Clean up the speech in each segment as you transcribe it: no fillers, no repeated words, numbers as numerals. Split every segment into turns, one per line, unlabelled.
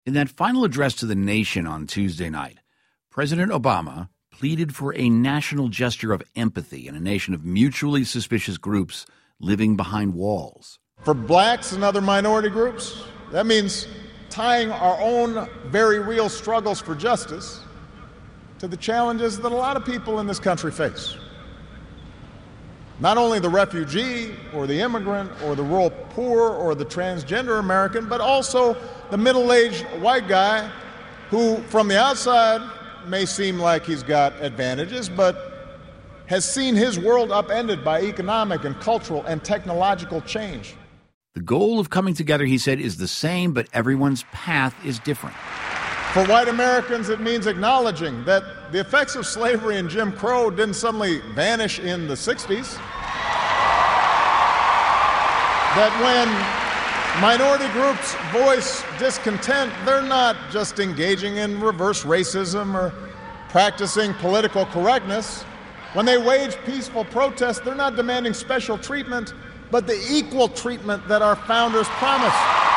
In that final address to the nation on Tuesday night, President Obama pleaded for a national gesture of empathy in a nation of mutually suspicious groups living behind walls.
For blacks and other minority groups, that means tying our own very real struggles for justice to the challenges that a lot of people in this country face. Not only the refugee or the immigrant or the rural poor or the transgender American, but also the middle-aged white guy who, from the outside, may seem like he's got advantages, but has seen his world upended by economic and cultural and technological change.
The goal of coming together, he said, is the same, but everyone's path is different.
For white Americans, it means acknowledging that the effects of slavery and Jim Crow didn't suddenly vanish in the 60s. That when minority groups voice discontent, they're not just engaging in reverse racism or practicing political correctness. When they wage peaceful protest, they're not demanding special treatment, but the equal treatment that our founders promised.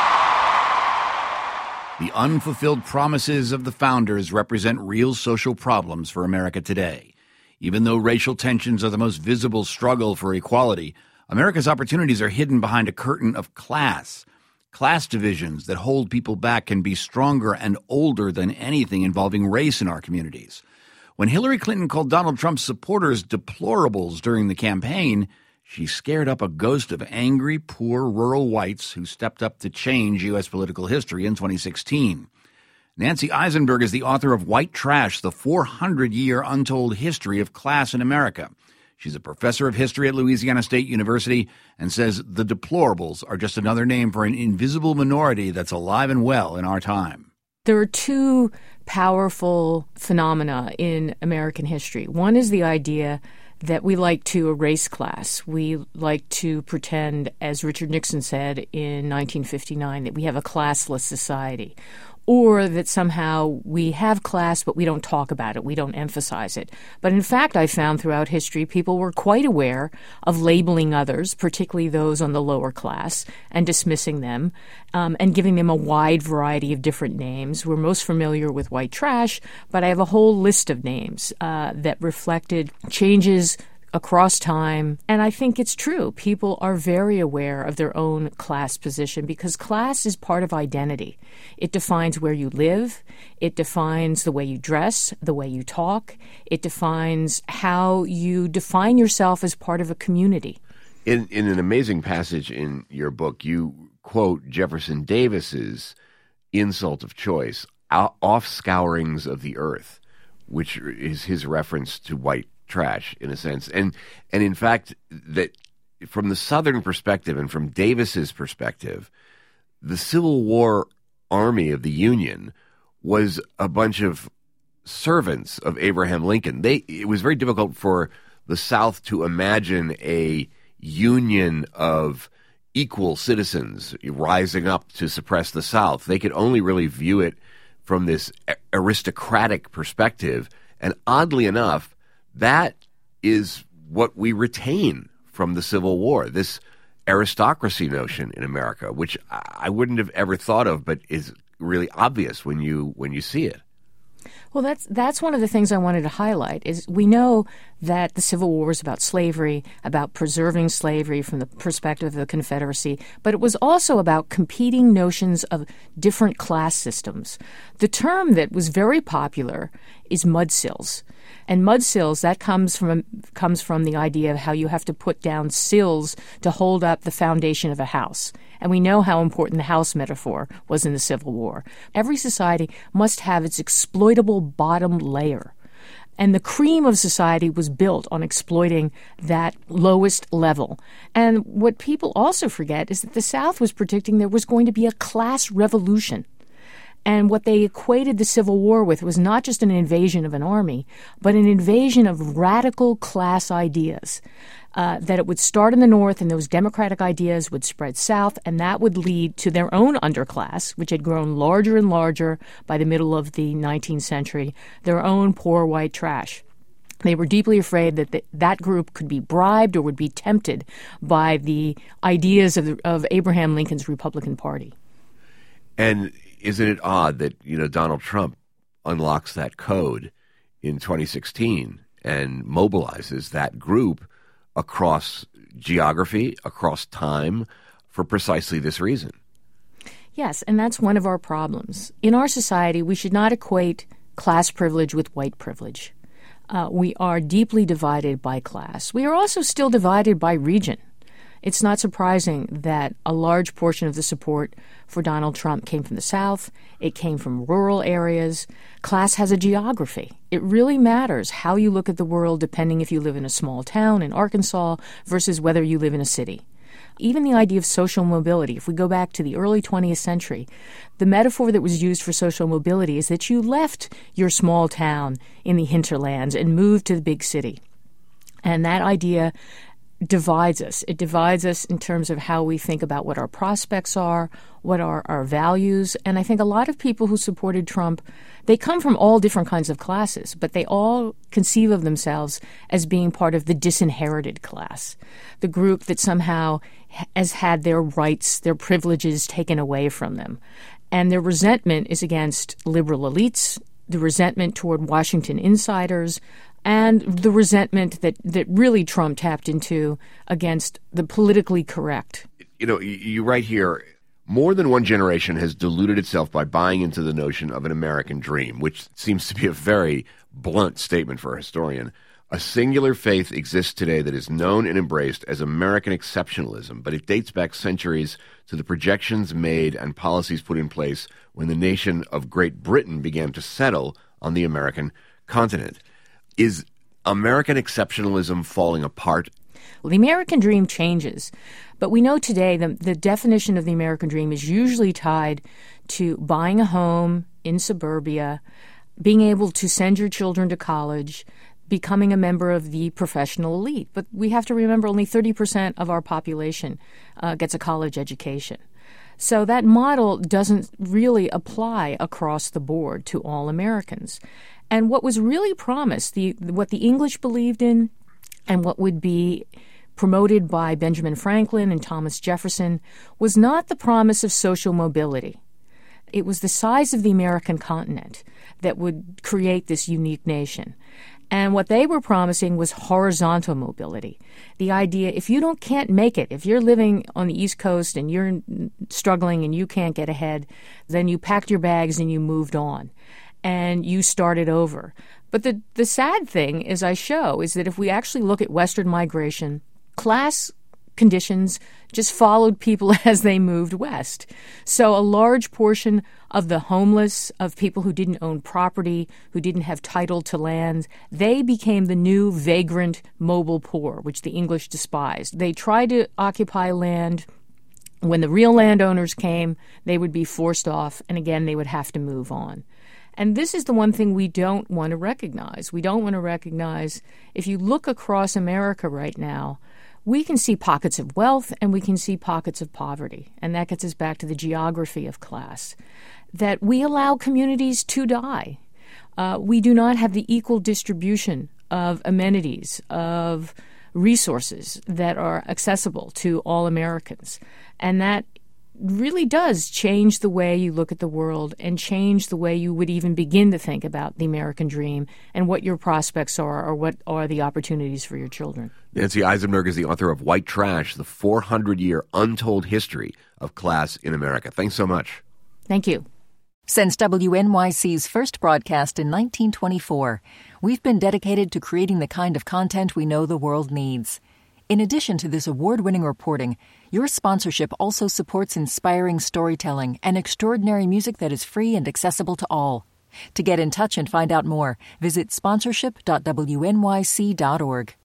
The unfulfilled promises of the founders represent real social problems for America today. Even though racial tensions are the most visible struggle for equality, America's opportunities are hidden behind a curtain of class. Class divisions that hold people back can be stronger and older than anything involving race in our communities. When Hillary Clinton called Donald Trump's supporters deplorables during the campaign, she scared up a ghost of angry, poor, rural whites who stepped up to change U.S. political history in 2016. Nancy Eisenberg is the author of White Trash, the 400-year untold history of class in America. She's a professor of history at Louisiana State University and says the deplorables are just another name for an invisible minority that's alive and well in our time.
There are two powerful phenomena in American history. One is the idea that we like to erase class. We like to pretend, as Richard Nixon said in 1959, that we have a classless society, or that somehow we have class, but we don't talk about it, we don't emphasize it. But in fact, I found throughout history, people were quite aware of labeling others, particularly those on the lower class, and dismissing them, and giving them a wide variety of different names. We're most familiar with white trash, but I have a whole list of names that reflected changes across time. And I think it's true. People are very aware of their own class position because class is part of identity. It defines where you live. It defines the way you dress, the way you talk. It defines how you define yourself as part of a community.
In an amazing passage in your book, you quote Jefferson Davis's insult of choice, offscourings of the earth, which is his reference to white trash, in a sense. And in fact, that from the Southern perspective and from Davis's perspective, the Civil War army of the Union was a bunch of servants of Abraham Lincoln. It was very difficult for the South to imagine a union of equal citizens rising up to suppress the South. They could only really view it from this aristocratic perspective. And oddly enough, that is what we retain from the Civil War, this aristocracy notion in America, which I wouldn't have ever thought of, but is really obvious when you see it.
Well, that's one of the things I wanted to highlight is we know that the Civil War was about slavery, about preserving slavery from the perspective of the Confederacy, but it was also about competing notions of different class systems. The term that was very popular is mudsills. And mudsills, that comes from the idea of how you have to put down sills to hold up the foundation of a house. And we know how important the house metaphor was in the Civil War. Every society must have its exploitable bottom layer. And the cream of society was built on exploiting that lowest level. And what people also forget is that the South was predicting there was going to be a class revolution. And what they equated the Civil War with was not just an invasion of an army, but an invasion of radical class ideas. That it would start in the North and those democratic ideas would spread south, and that would lead to their own underclass, which had grown larger and larger by the middle of the 19th century, their own poor white trash. They were deeply afraid that that group could be bribed or would be tempted by the ideas of Abraham Lincoln's Republican Party.
And Isn't it odd that, Donald Trump unlocks that code in 2016 and mobilizes that group across geography, across time, for precisely this reason?
Yes, and that's one of our problems. In our society, we should not equate class privilege with white privilege. We are deeply divided by class. We are also still divided by region. It's not surprising that a large portion of the support for Donald Trump came from the South. It came from rural areas. Class has a geography. It really matters how you look at the world depending if you live in a small town in Arkansas versus whether you live in a city. Even the idea of social mobility, if we go back to the early 20th century, the metaphor that was used for social mobility is that you left your small town in the hinterlands and moved to the big city. And that idea divides us. It divides us in terms of how we think about what our prospects are, what are our values. And I think a lot of people who supported Trump, they come from all different kinds of classes, but they all conceive of themselves as being part of the disinherited class, the group that somehow has had their rights, their privileges taken away from them. And their resentment is against liberal elites, the resentment toward Washington insiders, and the resentment that really Trump tapped into against the politically correct.
You write here, more than one generation has deluded itself by buying into the notion of an American dream, which seems to be a very blunt statement for a historian. A singular faith exists today that is known and embraced as American exceptionalism, but it dates back centuries to the projections made and policies put in place when the nation of Great Britain began to settle on the American continent. Is American exceptionalism falling apart?
Well, the American dream changes, but we know today the definition of the American dream is usually tied to buying a home in suburbia, being able to send your children to college, becoming a member of the professional elite. But we have to remember only 30% of our population gets a college education. So that model doesn't really apply across the board to all Americans. And what was really promised, what the English believed in and what would be promoted by Benjamin Franklin and Thomas Jefferson, was not the promise of social mobility. It was the size of the American continent that would create this unique nation. And what they were promising was horizontal mobility. The idea, if you can't make it, if you're living on the East Coast and you're struggling and you can't get ahead, then you packed your bags and you moved on and you started over. But the sad thing, as I show, is that if we actually look at Western migration, class conditions just followed people as they moved west. So a large portion of the homeless, of people who didn't own property, who didn't have title to land, they became the new vagrant mobile poor, which the English despised. They tried to occupy land. When the real landowners came, they would be forced off, and again, they would have to move on. And this is the one thing we don't want to recognize. We don't want to recognize, if you look across America right now, we can see pockets of wealth and we can see pockets of poverty. And that gets us back to the geography of class, that we allow communities to die. We do not have the equal distribution of amenities, of resources that are accessible to all Americans. And that really does change the way you look at the world and change the way you would even begin to think about the American dream and what your prospects are or what are the opportunities for your children.
Nancy Isenberg is the author of White Trash, the 400-year untold history of class in America. Thanks so much.
Thank you.
Since WNYC's first broadcast in 1924, we've been dedicated to creating the kind of content we know the world needs. In addition to this award-winning reporting, your sponsorship also supports inspiring storytelling and extraordinary music that is free and accessible to all. To get in touch and find out more, visit sponsorship.wnyc.org.